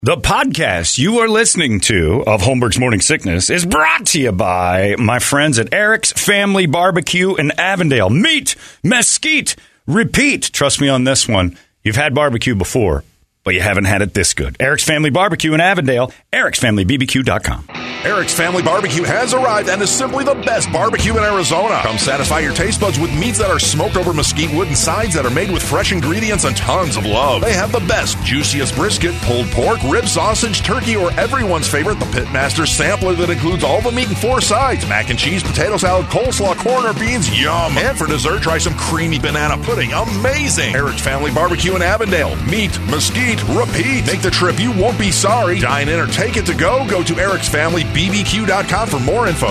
The podcast you are listening to of Holmberg's Morning Sickness is brought to you by my friends at Eric's Family Barbecue in Avondale. Meet, mesquite, repeat. Trust me on this one. You've had barbecue before, but you haven't had it this good. Eric's Family Barbecue in Avondale, ericsfamilybbq.com. Eric's Family Barbecue has arrived and is simply the best barbecue in Arizona. Come satisfy your taste buds with meats that are smoked over mesquite wood and sides that are made with fresh ingredients and tons of love. They have the best, juiciest brisket, pulled pork, rib sausage, turkey, or everyone's favorite, the Pitmaster Sampler that includes all the meat and 4 sides. Mac and cheese, potato salad, coleslaw, corn, or beans, yum. And for dessert, try some creamy banana pudding, amazing. Eric's Family Barbecue in Avondale. Meat, mesquite, repeat. Make the trip, you won't be sorry. Dine in or take it to go. Go to ericsfamilybbq.com for more info.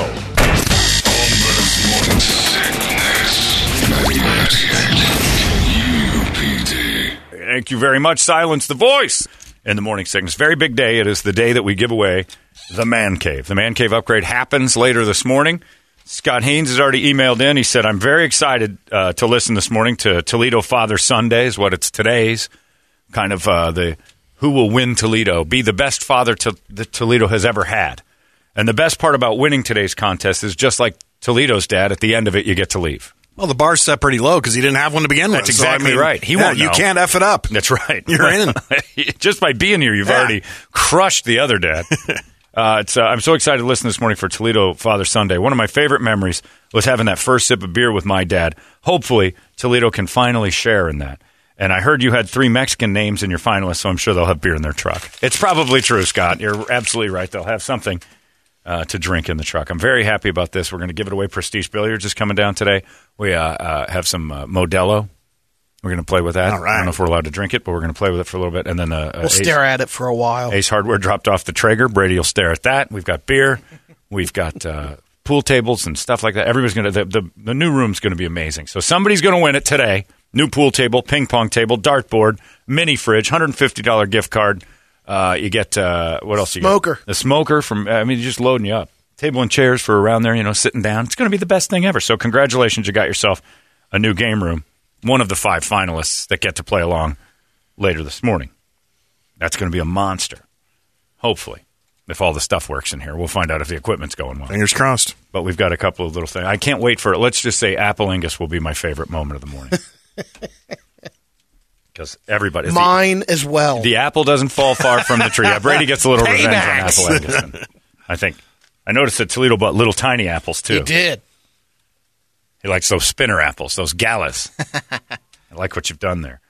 Thank you very much. Silence the voice in the Morning Sickness. Very big day. It is the day that we give away the Man Cave. The Man Cave upgrade happens later this morning. Scott Haynes has already emailed in. He said, I'm very excited to listen this morning to Toledo Father Sunday is what it's today's. Kind of the who will win Toledo, be the best father that Toledo has ever had. And the best part about winning today's contest is just like Toledo's dad, at the end of it, you get to leave. Well, the bar's set pretty low because he didn't have one to begin with. That's exactly right. He won't know. You can't F it up. That's right. You're in. Just by being here, you've already crushed the other dad. I'm so excited to listen this morning for Toledo Father Sunday. One of my favorite memories was having that first sip of beer with my dad. Hopefully, Toledo can finally share in that. And I heard you had 3 Mexican names in your finalists, so I'm sure they'll have beer in their truck. It's probably true, Scott. You're absolutely right. They'll have something to drink in the truck. I'm very happy about this. We're going to give it away. Prestige Billiards is coming down today. We have some Modelo. We're going to play with that. All right. I don't know if we're allowed to drink it, but we're going to play with it for a little bit. And then we'll stare at it for a while. Ace Hardware dropped off the Traeger. Brady will stare at that. We've got beer. We've got pool tables and stuff like that. Everybody's going to the new room's going to be amazing. So somebody's going to win it today. New pool table, ping pong table, dartboard, mini fridge, $150 gift card. You get, what else you Smoker. get? The smoker from, you're just loading you up. Table and chairs for around there, sitting down. It's going to be the best thing ever. So congratulations, you got yourself a new game room. One of the 5 finalists that get to play along later this morning. That's going to be a monster. Hopefully. If all the stuff works in here. We'll find out if the equipment's going well. Fingers crossed. But we've got a couple of little things. I can't wait for it. Let's just say Apple-Ingus will be my favorite moment of the morning. Because everybody... Mine as well. The apple doesn't fall far from the tree. Yeah, Brady gets a little revenge on Apple-Ingus. I think. I noticed that Toledo bought little tiny apples, too. He did. He likes those spinner apples, those galas. I like what you've done there.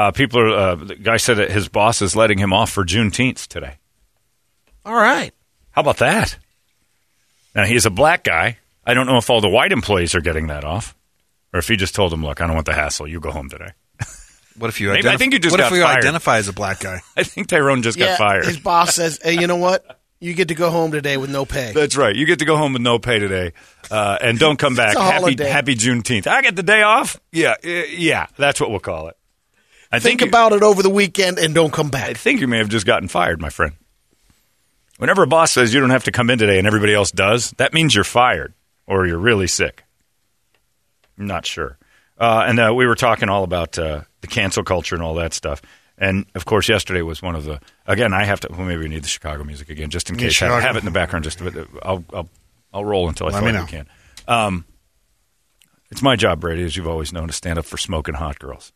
The guy said that his boss is letting him off for Juneteenth today. All right. How about that? Now, he's a black guy. I don't know if all the white employees are getting that off, or if he just told them, look, I don't want the hassle. You go home today. What if you I think you just got fired. Identify as a black guy? I think Tyrone just got fired. His boss says, hey, you know what? You get to go home today with no pay. That's right. You get to go home with no pay today, and don't come back. Happy Juneteenth. I get the day off? Yeah, that's what we'll call it. Think about it over the weekend and don't come back. I think you may have just gotten fired, my friend. Whenever a boss says you don't have to come in today and everybody else does, that means you're fired or you're really sick. I'm not sure. And we were talking all about the cancel culture and all that stuff. And, of course, yesterday was one of the – again, I have to – well, maybe we need the Chicago music again just in case. I have it in the background just a bit. I'll roll until I feel like we can. It's my job, Brady, as you've always known, to stand up for smoking hot girls.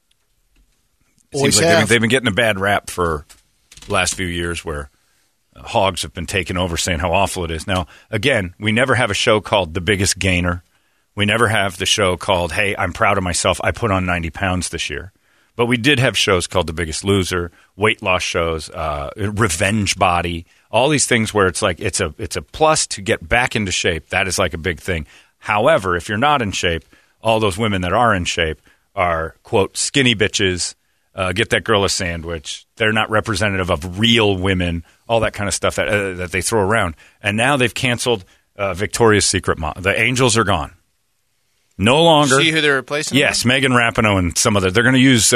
It seems like they've been getting a bad rap for the last few years where hogs have been taking over saying how awful it is. Now, again, we never have a show called The Biggest Gainer. We never have the show called, hey, I'm proud of myself. I put on 90 pounds this year. But we did have shows called The Biggest Loser, weight loss shows, Revenge Body, all these things where it's like it's a plus to get back into shape. That is like a big thing. However, if you're not in shape, all those women that are in shape are, quote, skinny bitches, get that girl a sandwich. They're not representative of real women, all that kind of stuff that they throw around. And now they've canceled Victoria's Secret. The Angels are gone. No longer. See who they're replacing? Yes, Megan Rapinoe and some other. They're going to use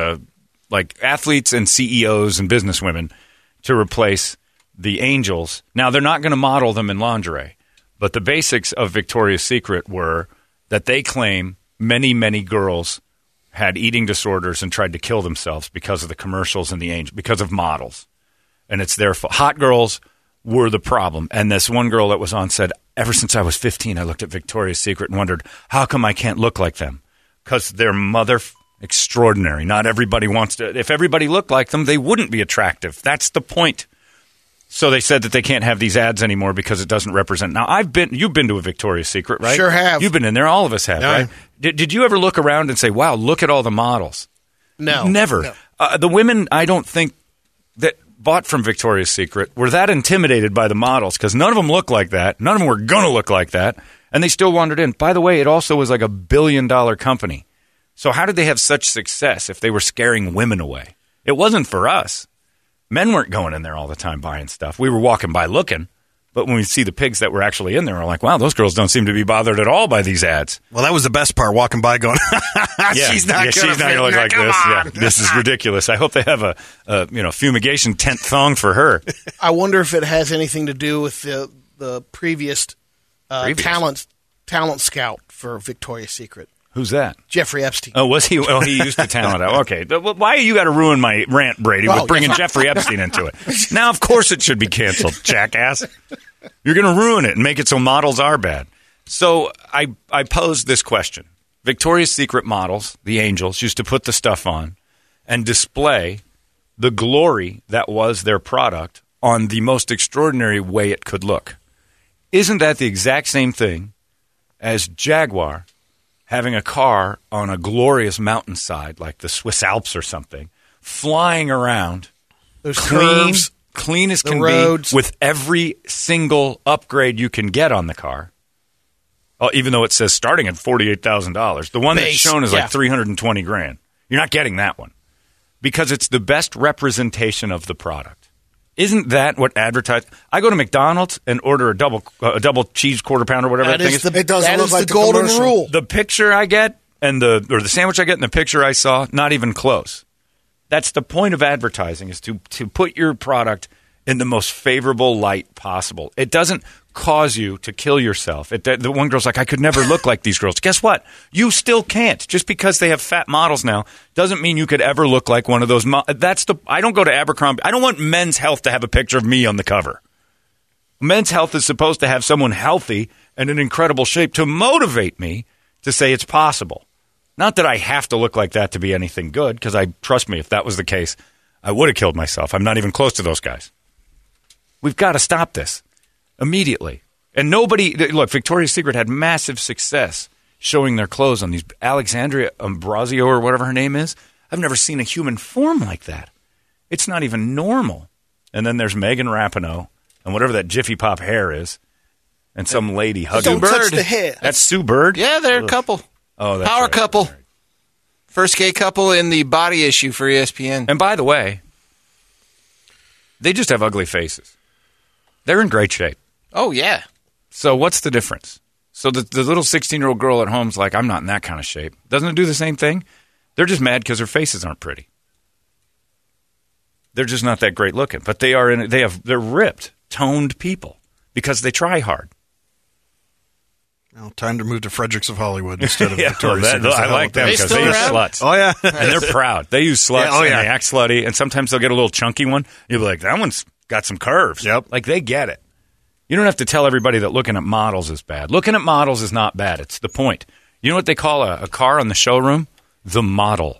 like athletes and CEOs and businesswomen to replace the Angels. Now, they're not going to model them in lingerie, but the basics of Victoria's Secret were that they claim many, many girls had eating disorders and tried to kill themselves because of the commercials and the Angel, because of models. and it's their fault. Hot girls were the problem. And this one girl that was on said, ever since I was 15, I looked at Victoria's Secret and wondered, how come I can't look like them? Because they're extraordinary. Not everybody wants to. If everybody looked like them, they wouldn't be attractive. That's the point. So they said that they can't have these ads anymore because it doesn't represent. Now, you've been to a Victoria's Secret, right? Sure have. You've been in there. All of us have, right? Did you ever look around and say, wow, look at all the models? No. Never. No. The women, I don't think, that bought from Victoria's Secret were that intimidated by the models because none of them looked like that. None of them were going to look like that. And they still wandered in. By the way, it also was like $1 billion company. So how did they have such success if they were scaring women away? It wasn't for us. Men weren't going in there all the time buying stuff. We were walking by looking. But when we see the pigs that were actually in there, we're like, wow, those girls don't seem to be bothered at all by these ads. Well, that was the best part, walking by going, she's not going to look like this. Yeah, this is ridiculous. I hope they have a fumigation tent thong for her. I wonder if it has anything to do with the previous talent scout for Victoria's Secret. Who's that? Jeffrey Epstein. Oh, was he? Oh, he used to talent out. Okay. Why you got to ruin my rant, Brady, with bringing Jeffrey Epstein into it? Now, of course it should be canceled, jackass. You're going to ruin it and make it so models are bad. So I posed this question. Victoria's Secret models, the angels, used to put the stuff on and display the glory that was their product on the most extraordinary way it could look. Isn't that the exact same thing as Jaguar having a car on a glorious mountainside like the Swiss Alps or something, flying around, Those curves, clean as can roads. be, with every single upgrade you can get on the car? Oh, even though it says starting at $48,000. The one that's shown is like $320,000. You're not getting that one because it's the best representation of the product. Isn't that what advertising? I go to McDonald's and order a double cheese quarter pounder, whatever that thing is. It doesn't look like the golden rule. The picture I get and the sandwich I get and the picture I saw, not even close. That's the point of advertising, is to put your product in the most favorable light possible. It doesn't cause you to kill yourself. The one girl's like, I could never look like these girls. Guess what? You still can't. Just because they have fat models now doesn't mean you could ever look like one of those. I don't go to Abercrombie. I don't want Men's Health to have a picture of me on the cover. Men's Health is supposed to have someone healthy and in incredible shape to motivate me to say it's possible. Not that I have to look like that to be anything good, because trust me, if that was the case, I would have killed myself. I'm not even close to those guys. We've got to stop this immediately. And look, Victoria's Secret had massive success showing their clothes on these Alexandria Ambrosio or whatever her name is. I've never seen a human form like that. It's not even normal. And then there's Megan Rapinoe and whatever that Jiffy Pop hair is, and some lady hugging. Don't touch the hair. That's Sue Bird? Yeah, they're a couple. Oh, that's Power right. couple. Right. First gay couple in the body issue for ESPN. And by the way, they just have ugly faces. They're in great shape. Oh, yeah. So what's the difference? So the little 16-year-old girl at home's like, I'm not in that kind of shape. Doesn't it do the same thing? They're just mad because their faces aren't pretty. They're just not that great looking. But they're ripped, toned people because they try hard. Well, time to move to Fredericks of Hollywood instead of Victoria's Secret. I like them because they use sluts. Oh, yeah. And they're proud. They use sluts and they act slutty. And sometimes they'll get a little chunky one. You'll be like, that one's got some curves. Yep. Like, they get it. You don't have to tell everybody that looking at models is bad. Looking at models is not bad. It's the point. You know what they call a car on the showroom? The model.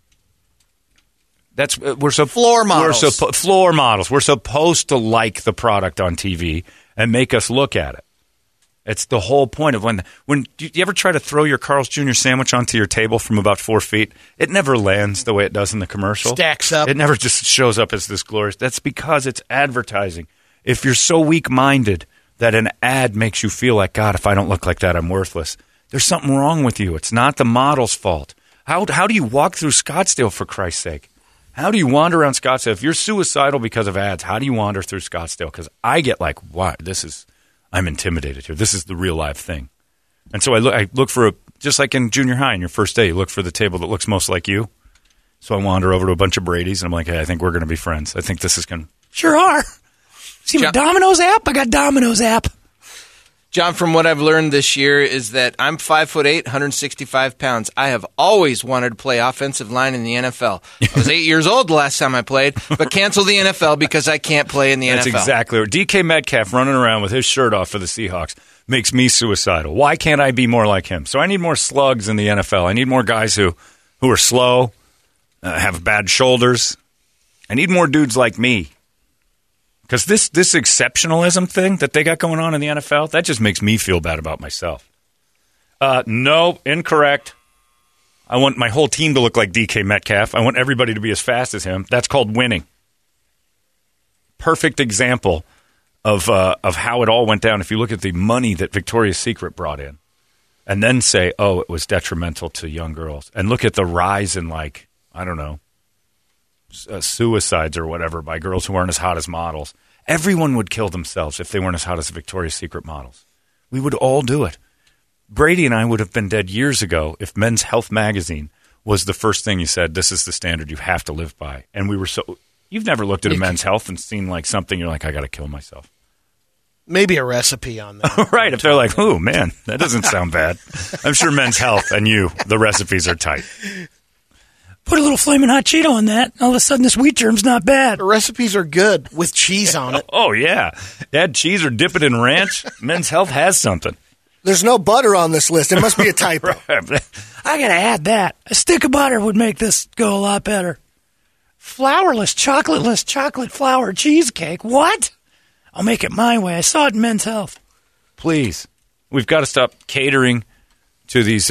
Floor models. Floor models. We're supposed to like the product on TV and make us look at it. It's the whole point of when do you ever try to throw your Carl's Jr. sandwich onto your table from about 4 feet? It never lands the way it does in the commercial. Stacks up. It never just shows up as this glorious. That's because it's advertising. If you're so weak-minded that an ad makes you feel like, God, if I don't look like that, I'm worthless, there's something wrong with you. It's not the model's fault. How do you walk through Scottsdale, for Christ's sake? How do you wander around Scottsdale? If you're suicidal because of ads, how do you wander through Scottsdale? Because I get like, wow, I'm intimidated here. This is the real live thing. And so I look for just like in junior high, in your first day, you look for the table that looks most like you. So I wander over to a bunch of Brady's, and I'm like, hey, I think we're going to be friends. I think this is going to... Sure are. See my Domino's app? I got Domino's app. John, from what I've learned this year is that I'm 5'8", 165 pounds. I have always wanted to play offensive line in the NFL. I was 8 years old the last time I played, but canceled the NFL because I can't play in the That's NFL. That's exactly right. DK Metcalf running around with his shirt off for the Seahawks makes me suicidal. Why can't I be more like him? So I need more slugs in the NFL. I need more guys who are slow, have bad shoulders. I need more dudes like me. Because this exceptionalism thing that they got going on in the NFL, that just makes me feel bad about myself. No, incorrect. I want my whole team to look like DK Metcalf. I want everybody to be as fast as him. That's called winning. Perfect example of how it all went down. If you look at the money that Victoria's Secret brought in, and then say, oh, it was detrimental to young girls, and look at the rise in, like, I don't know, suicides or whatever by girls who aren't as hot as models. Everyone would kill themselves if they weren't as hot as the Victoria's Secret models. We would all do it. Brady and I would have been dead years ago if Men's Health magazine was the first thing you said, this is the standard you have to live by. And we were so... You've never looked at a Men's Health and seen like something, you're like, I got to kill myself. Maybe a recipe on that. Right, if they're like, oh, man, that doesn't sound bad. I'm sure Men's Health and the recipes are tight. Put a little Flamin' Hot Cheeto on that. All of a sudden, this wheat germ's not bad. The recipes are good with cheese on it. Oh, yeah. Add cheese or dip it in ranch. Men's Health has something. There's no butter on this list. It must be a typo. I got to add that. A stick of butter would make this go a lot better. Flourless, chocolateless, chocolate flour cheesecake. What? I'll make it my way. I saw it in Men's Health. Please. We've got to stop catering to these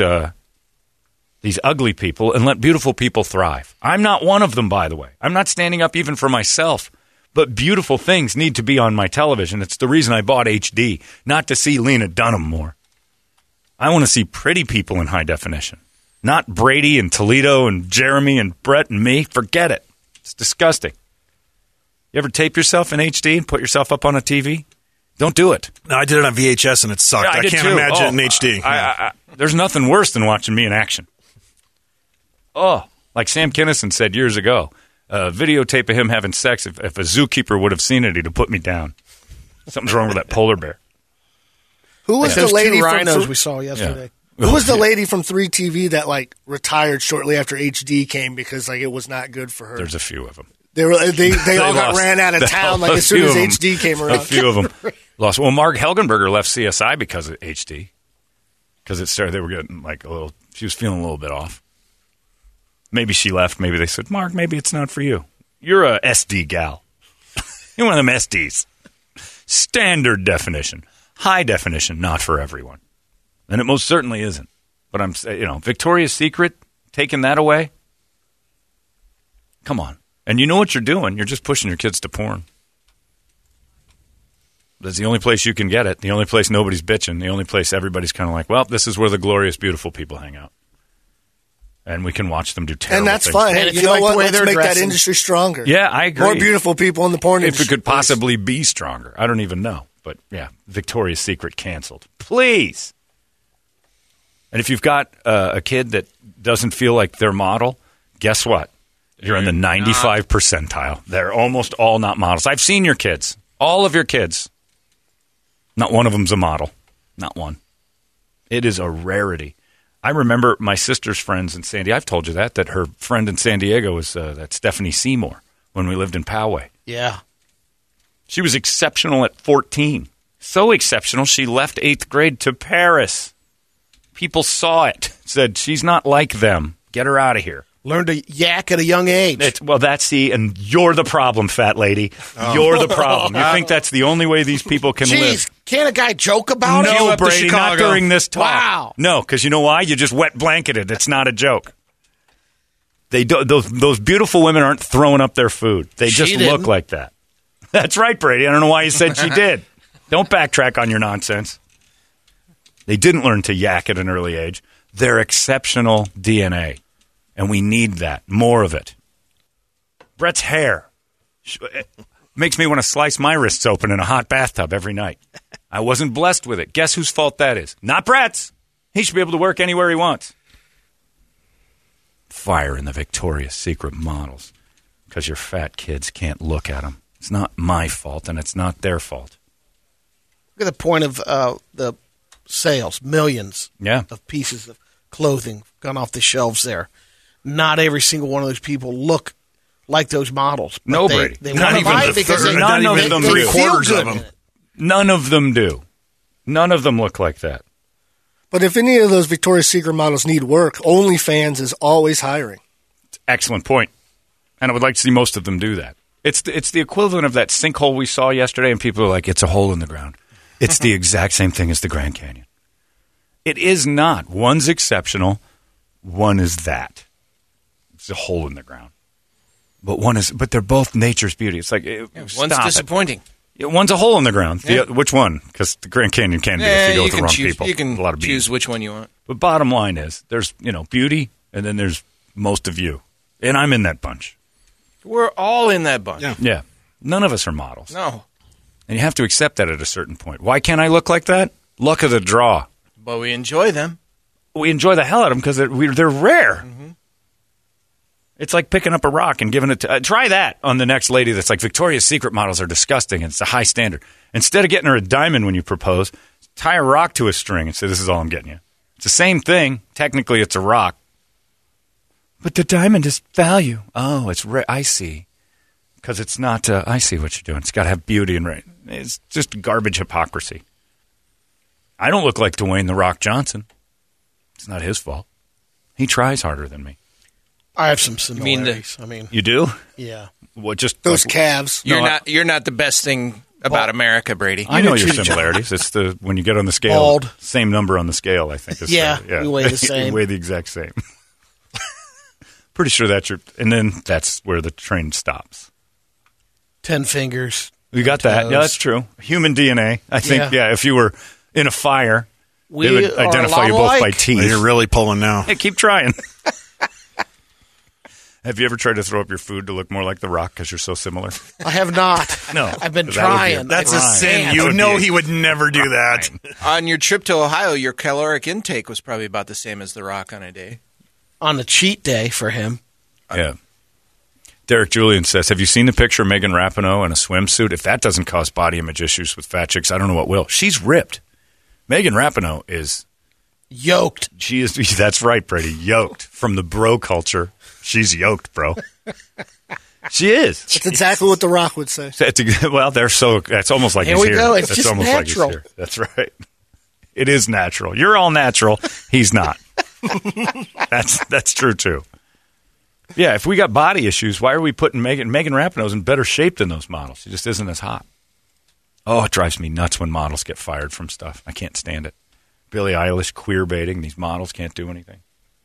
ugly people and let beautiful people thrive. I'm not one of them, by the way. I'm not standing up even for myself. But beautiful things need to be on my television. It's the reason I bought HD, not to see Lena Dunham more. I want to see pretty people in high definition. Not Brady and Toledo and Jeremy and Brett and me. Forget it. It's disgusting. You ever tape yourself in HD and put yourself up on a TV? Don't do it. No, I did it on VHS and it sucked. Yeah, I can't imagine it in HD. There's nothing worse than watching me in action. Oh, like Sam Kinison said years ago, videotape of him having sex, if a zookeeper would have seen it, he'd have put me down. Something's wrong with that polar bear. Who was the Those lady two from rhinos we saw yesterday. Who was the lady from 3TV that like retired shortly after HD came because like it was not good for her? There's a few of them. They all got ran out of town like as soon as HD came around. A few of them lost. Well, Marg Helgenberger left CSI because of HD. Because it started, they were getting like a little. She was feeling a little bit off. Maybe she left. Maybe they said, Mark, maybe it's not for you. You're a SD gal. You're one of them SDs. Standard definition. High definition, not for everyone. And it most certainly isn't. But I'm saying, Victoria's Secret, taking that away? Come on. And you know what you're doing. You're just pushing your kids to porn. That's the only place you can get it. The only place nobody's bitching. The only place everybody's kind of like, well, this is where the glorious, beautiful people hang out. And we can watch them do terrible And that's things. fine. And Hey, if you know like what? the way Let's they're make that dressing. industry stronger. Yeah, I agree. More beautiful people in the porn If industry. it could possibly be stronger. I don't even know. But, yeah, Victoria's Secret canceled. Please. And if you've got a kid that doesn't feel like their model, guess what? You're in the 95 percentile. They're almost all not models. I've seen your kids. All of your kids. Not one of them's a model. Not one. It is a rarity. I remember my sister's friends in San Diego. I've told you that her friend in San Diego was that Stephanie Seymour when we lived in Poway. Yeah. She was exceptional at 14. So exceptional, she left 8th grade to Paris. People saw it, said, she's not like them. Get her out of here. Learn to yak at a young age. And you're the problem, fat lady. Oh. You're the problem. You think that's the only way these people can live. Can't a guy joke about it? No, Brady, not during this talk. Wow. No, because you know why? You just wet blanketed. It's not a joke. Those beautiful women aren't throwing up their food. They just look like that. That's right, Brady. I don't know why you said she did. Don't backtrack on your nonsense. They didn't learn to yak at an early age. They're exceptional DNA. And we need that. More of it. Brett's hair makes me want to slice my wrists open in a hot bathtub every night. I wasn't blessed with it. Guess whose fault that is? Not Brett's. He should be able to work anywhere he wants. Fire in the Victoria's Secret models. Because your fat kids can't look at them. It's not my fault, and it's not their fault. Look at the point of the sales. Millions of pieces of clothing gone off the shelves there. Not every single one of those people look like those models. No, Brady. They Not want to even buy the it because third- they, none they, of they, them they do. feel Three-quarters good of in them. it. None of them do. None of them look like that. But if any of those Victoria's Secret models need work, OnlyFans is always hiring. Excellent point. And I would like to see most of them do that. It's the equivalent of that sinkhole we saw yesterday, and people are like, it's a hole in the ground. It's the exact same thing as the Grand Canyon. It is not. One's exceptional. One is that. It's a hole in the ground. But they're both nature's beauty. It's like, One's disappointing. One's a hole in the ground. Which one? Because the Grand Canyon can be if you go with the wrong people. You can a lot of choose which one you want. But bottom line is, there's beauty, and then there's most of you, and I'm in that bunch. We're all in that bunch. Yeah, none of us are models. No. And you have to accept that at a certain point. Why can't I look like that? Luck of the draw. But we enjoy them. We enjoy the hell out of them because they're rare. Mm-hmm. It's like picking up a rock and giving it to... try that on the next lady that's like, Victoria's Secret models are disgusting and it's a high standard. Instead of getting her a diamond when you propose, tie a rock to a string and say, this is all I'm getting you. It's the same thing. Technically, it's a rock. But the diamond is value. Oh, it's rare. I see. Because it's not... I see what you're doing. It's got to have beauty and... It's just garbage hypocrisy. I don't look like Dwayne The Rock Johnson. It's not his fault. He tries harder than me. I have some similarities. You do? Yeah. What? Just Those calves. You're not the best thing about America, Brady. I know your similarities. It's when you get on the scale, Bald. same number on the scale. I think. We weigh the same. We weigh the exact same. Pretty sure that's your. And then that's where the train stops. 10 fingers. You got that? Yeah, that's true. Human DNA. I think. Yeah. If you were in a fire, they would identify you both by teeth. Well, you're really pulling now. Hey, keep trying. Have you ever tried to throw up your food to look more like The Rock because you're so similar? I have not. No. I've been trying. That's a sin. You know he would never do that. On your trip to Ohio, your caloric intake was probably about the same as The Rock on a day. On a cheat day for him. Yeah. Derek Julian says, have you seen the picture of Megan Rapinoe in a swimsuit? If that doesn't cause body image issues with fat chicks, I don't know what will. She's ripped. Megan Rapinoe is... Yoked. She is. That's right, Brady. Yoked. From the bro culture. She's yoked, bro. She is. That's exactly what The Rock would say. Well, they're so... That's almost like Here he's we here. go. It's That's just almost natural. Like he's here. That's right. It is natural. You're all natural. He's not. That's true, too. Yeah, if we got body issues, why are we putting Megan Rapinoe's in better shape than those models? She just isn't as hot. Oh, it drives me nuts when models get fired from stuff. I can't stand it. Billie Eilish queer baiting. These models can't do anything.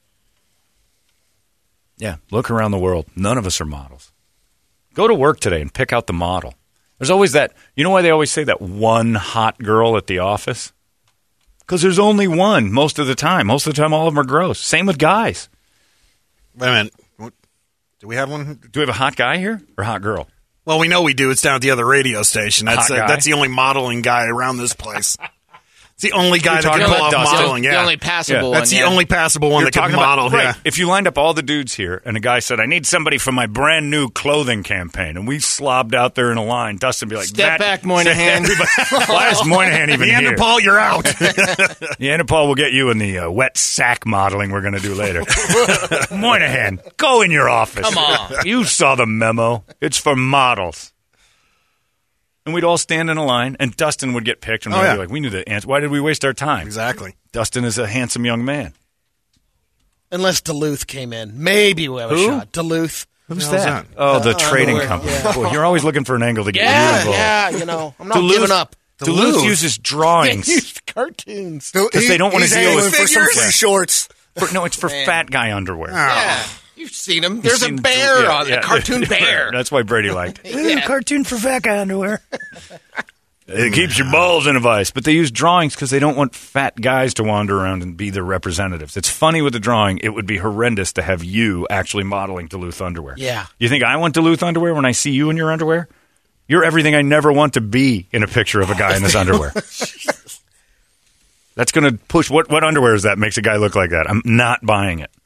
Yeah, look around the world. None of us are models. Go to work today and pick out the model. There's always that. You know why they always say that one hot girl at the office? Because there's only one most of the time. Most of the time, all of them are gross. Same with guys. Wait a minute. Do we have one? Do we have a hot guy here or hot girl? Well, we know we do. It's down at the other radio station. Hot guy? That's the only modeling guy around this place. It's the only guy You're that talking can pull about off Dustin? modeling. The Yeah, only passable one. that's the only passable one that can model. Right. Yeah. If you lined up all the dudes here and a guy said, I need somebody for my brand new clothing campaign, and we slobbed out there in a line, Dustin would be like, Step back, Moynihan. Why is Moynihan even here? Neanderthal, you're out. Neanderthal will get you in the wet sack modeling we're going to do later. Moynihan, go in your office. Come on. You saw the memo. It's for models. And we'd all stand in a line, and Dustin would get picked, and we'd be like, we knew the answer. Why did we waste our time? Exactly. Dustin is a handsome young man. Unless Duluth came in. Maybe we'll have a shot. Duluth. Who's hell's that? that? Oh, the trading where- company. yeah. Boy, you're always looking for an angle to get you involved. I'm not giving up. Duluth uses drawings. They use cartoons. Because they don't want to He's deal angling with for some figures. free shorts. No, it's for fat guy underwear. Yeah. You've seen him. There's You've a seen- bear yeah, on yeah. a cartoon bear. That's why Brady liked it. Ooh, cartoon for fat guy underwear. It keeps your balls in a vice. But they use drawings because they don't want fat guys to wander around and be their representatives. It's funny with the drawing. It would be horrendous to have you actually modeling Duluth underwear. Yeah. You think I want Duluth underwear when I see you in your underwear? You're everything I never want to be in a picture of a guy in his underwear. That's going to push. What underwear is that makes a guy look like that? I'm not buying it.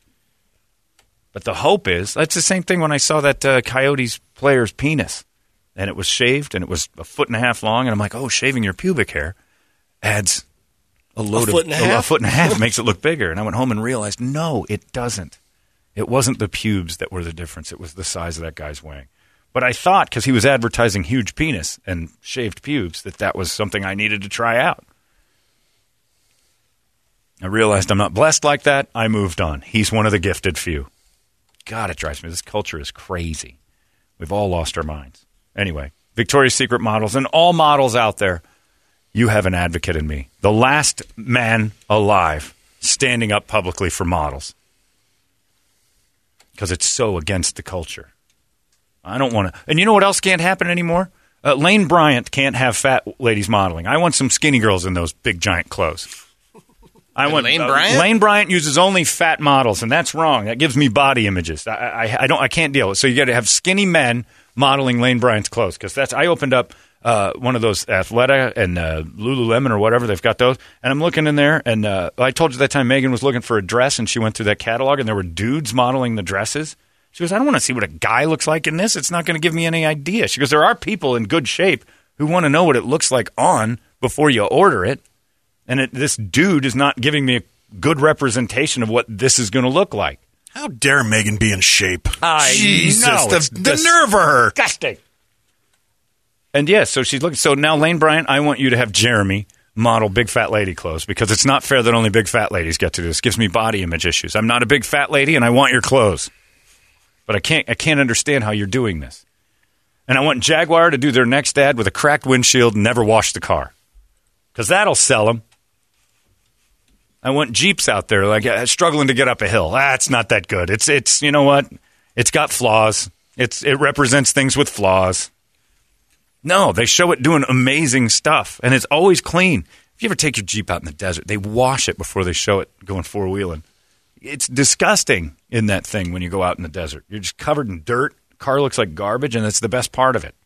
But the hope is, that's the same thing when I saw that Coyotes player's penis. and it was shaved, and it was 1.5 feet long, and I'm like, oh, shaving your pubic hair adds a foot and a half makes it look bigger. And I went home and realized, no, it doesn't. It wasn't the pubes that were the difference. It was the size of that guy's wang. But I thought, because he was advertising huge penis and shaved pubes, that was something I needed to try out. I realized I'm not blessed like that. I moved on. He's one of the gifted few. God, it drives me. This culture is crazy. We've all lost our minds. Anyway, Victoria's Secret models and all models out there, you have an advocate in me. The last man alive standing up publicly for models. Because it's so against the culture. I don't want to. And you know what else can't happen anymore? Lane Bryant can't have fat ladies modeling. I want some skinny girls in those big giant clothes. Lane Bryant? Lane Bryant uses only fat models, and that's wrong. That gives me body images. I can't deal with it. So you got to have skinny men modeling Lane Bryant's clothes, because I opened up one of those Athleta and Lululemon or whatever. They've got those, and I'm looking in there, and I told you that time Megan was looking for a dress, and she went through that catalog, and there were dudes modeling the dresses. She goes, I don't want to see what a guy looks like in this. It's not going to give me any idea. She goes, there are people in good shape who want to know what it looks like on before you order it. And this dude is not giving me a good representation of what this is going to look like. How dare Megan be in shape? Jesus, the nerve of her. Disgusting. And yes, so she's looking. So now, Lane Bryant, I want you to have Jeremy model big fat lady clothes, because it's not fair that only big fat ladies get to do this. It gives me body image issues. I'm not a big fat lady, and I want your clothes. But I can't understand how you're doing this. And I want Jaguar to do their next ad with a cracked windshield and never wash the car, because that'll sell them. I want Jeeps out there like struggling to get up a hill. It's not that good. It's you know what? It's got flaws. It represents things with flaws. No, they show it doing amazing stuff, and it's always clean. If you ever take your Jeep out in the desert, they wash it before they show it going four-wheeling. It's disgusting in that thing when you go out in the desert. You're just covered in dirt. Car looks like garbage, and that's the best part of it.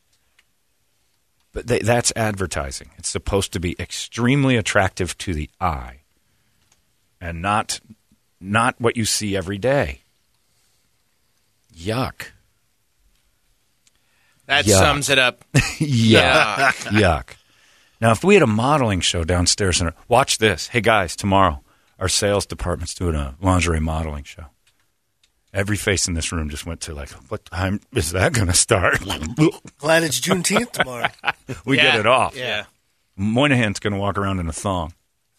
But that's advertising. It's supposed to be extremely attractive to the eye, and not what you see every day. Yuck. That sums it up. Yuck. Yuck. Now, if we had a modeling show downstairs, and watch this. Hey, guys, tomorrow, our sales department's doing a lingerie modeling show. Every face in this room just went to like, what time is that going to start? Glad it's Juneteenth tomorrow. We get it off. Yeah. Moynihan's going to walk around in a thong.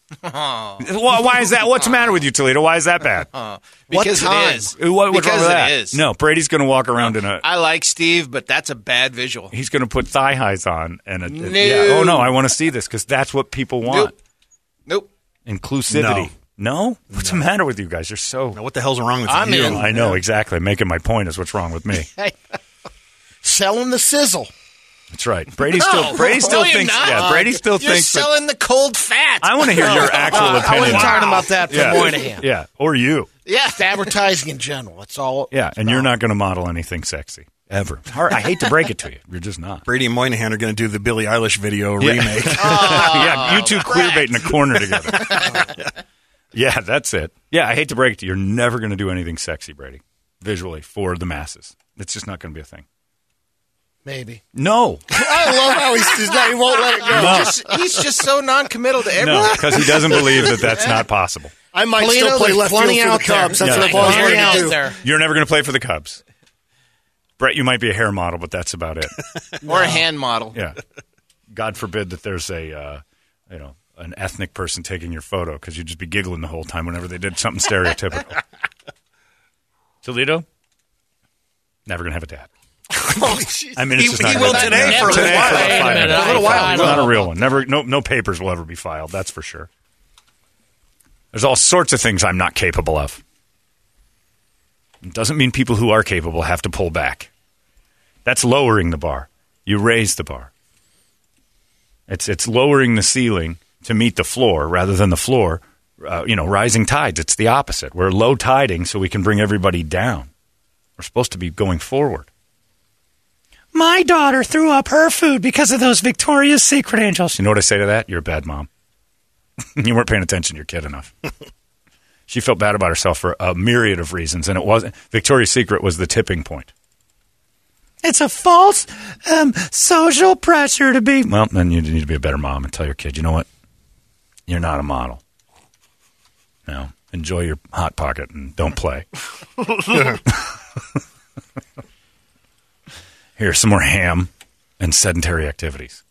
Why is that? What's the matter with you, Toledo? Why is that bad? Because it is. What's wrong with that? It is. No, Brady's going to walk around in a... I like Steve, but that's a bad visual. He's going to put thigh highs on. And No. Oh, no, I want to see this, because that's what people want. Nope. Inclusivity. No? What's the matter with you guys? You're so... Now, what the hell's wrong with I'm you? in. I know, exactly. Making my point is what's wrong with me. Selling the sizzle. That's right. Brady still thinks... Yeah, Brady still You're thinks... selling the cold fat. I want to hear your actual I opinion. wasn't talking about that for Yeah. Moynihan. Yeah, or you. Yeah. It's advertising in general. That's all. Yeah, and you're not going to model anything sexy. Ever. I hate to break it to you. You're just not. Brady and Moynihan are going to do the Billie Eilish video remake. Yeah, you two queerbait in a corner together. Yeah, that's it. Yeah, I hate to break it to you. You're never going to do anything sexy, Brady, visually, for the masses. It's just not going to be a thing. Maybe. No. I love how he won't let it go. He's just so non-committal to everything. No, because he doesn't believe that that's not possible. I might Polino, still play there's left field plenty for the out there. Cubs. That's Yeah. what I've always Plenty wanted out to do. there. You're never going to play for the Cubs. Brett, you might be a hair model, but that's about it. Or a hand model. Yeah. God forbid that there's an ethnic person taking your photo, because you'd just be giggling the whole time whenever they did something stereotypical. Toledo? Never going to have a dad. I mean, it's just not he will gonna happen. today for a little while. Wait a minute, For a little while. It's not a real one. Never. No papers will ever be filed. That's for sure. There's all sorts of things I'm not capable of. It doesn't mean people who are capable have to pull back. That's lowering the bar. You raise the bar. It's lowering the ceiling to meet the floor rather than the floor. Rising tides. It's the opposite. We're low tiding so we can bring everybody down. We're supposed to be going forward. My daughter threw up her food because of those Victoria's Secret angels. You know what I say to that? You're a bad mom. You weren't paying attention to your kid enough. She felt bad about herself for a myriad of reasons, and it wasn't. Victoria's Secret was the tipping point. It's a false social pressure to be. Well, then you need to be a better mom and tell your kid, you know what? You're not a model. No, enjoy your Hot Pocket and don't play. Here's some more ham and sedentary activities.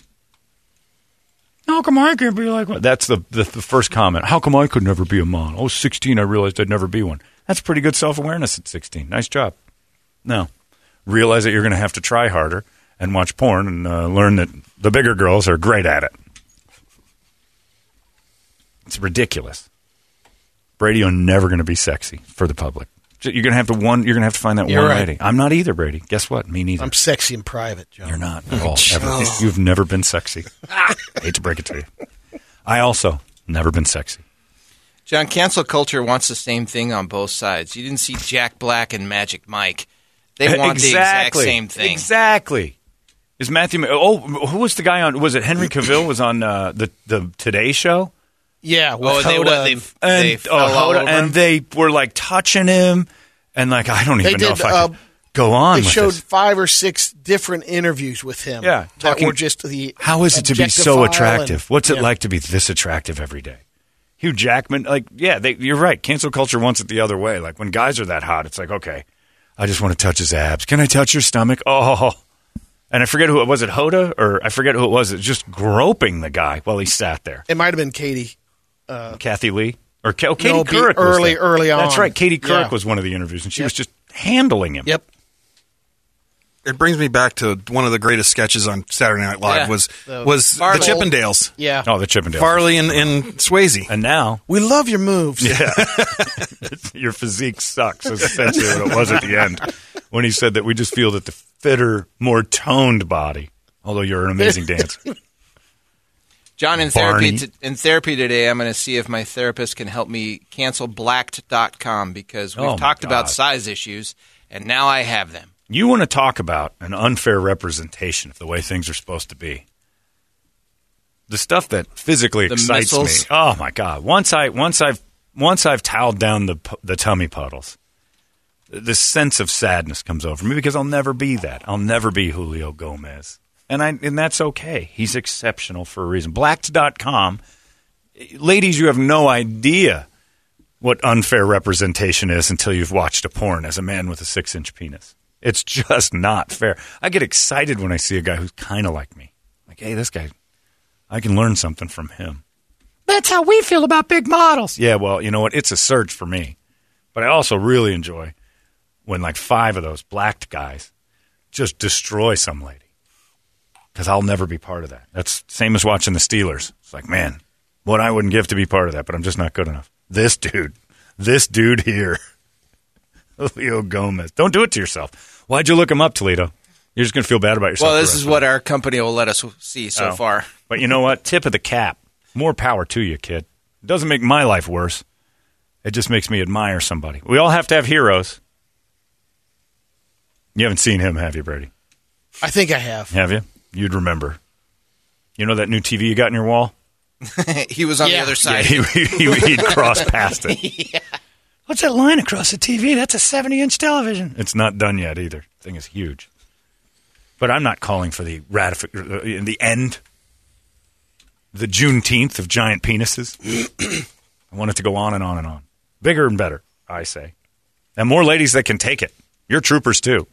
How come I can't be like one? That's the first comment. How come I could never be a model? I was 16, I realized I'd never be one. That's pretty good self-awareness at 16. Nice job. No. Realize that you're going to have to try harder and watch porn and learn that the bigger girls are great at it. It's ridiculous. Brady, you're never going to be sexy for the public. You're going to have to find that one lady. I'm not either, Brady. Guess what? Me neither. I'm sexy in private, John. You're not at all. Ever. You've never been sexy. Hate to break it to you. I also never been sexy. John, cancel culture wants the same thing on both sides. You didn't see Jack Black and Magic Mike. They want the exact same thing. Exactly. Is Matthew? Oh, who was the guy on? Was it Henry Cavill? Was on the Today Show? Yeah. Hoda, and they were like touching him, and like I don't even know if I could go on. They with showed this. 5 or 6 different interviews with him. Yeah, that were just the. How is it to be so attractive? What's it like to be this attractive every day? Hugh Jackman, you're right. Cancel culture wants it the other way. Like when guys are that hot, it's like, okay, I just want to touch his abs. Can I touch your stomach? Oh, and I forget who it was. It Hoda or I forget who it was. It's just groping the guy while he sat there. It might have been Katie. Kathy Lee or Katie Couric. Early on. That's right. Katie Couric was one of the interviews, and she was just handling him. Yep. It brings me back to one of the greatest sketches on Saturday Night Live was the Chippendales. Yeah. Oh, the Chippendales. Farley and Swayze. And now we love your moves. Yeah. Your physique sucks is essentially what it was at the end when he said that we just feel that the fitter, more toned body, although you're an amazing dancer. John, in therapy today, I'm going to see if my therapist can help me cancel Blacked.com because we've talked about size issues, and now I have them. You want to talk about an unfair representation of the way things are supposed to be. The stuff that physically excites me. Oh my God! Once I've toweled down the tummy puddles, this sense of sadness comes over me because I'll never be that. I'll never be Julio Gomez. And that's okay. He's exceptional for a reason. Blacked.com, ladies, you have no idea what unfair representation is until you've watched a porn as a man with a 6-inch penis. It's just not fair. I get excited when I see a guy who's kind of like me. Like, hey, this guy, I can learn something from him. That's how we feel about big models. Yeah, well, you know what? It's a surge for me. But I also really enjoy when like 5 of those blacked guys just destroy some lady. Because I'll never be part of that. That's same as watching the Steelers. It's like, man, what I wouldn't give to be part of that, but I'm just not good enough. This dude here, Julio Gomez. Don't do it to yourself. Why'd you look him up, Toledo? You're just going to feel bad about yourself. Well, this is what our company will let us see so far. But you know what? Tip of the cap. More power to you, kid. It doesn't make my life worse. It just makes me admire somebody. We all have to have heroes. You haven't seen him, have you, Brady? I think I have. Have you? You'd remember. You know that new TV you got in your wall? He was on the other side. Yeah, he'd cross past it. Yeah. What's that line across the TV? That's a 70-inch television. It's not done yet either. The thing is huge. But I'm not calling for the in the end, the Juneteenth of giant penises. I want it to go on and on and on. Bigger and better, I say. And more ladies that can take it. You're troopers, too.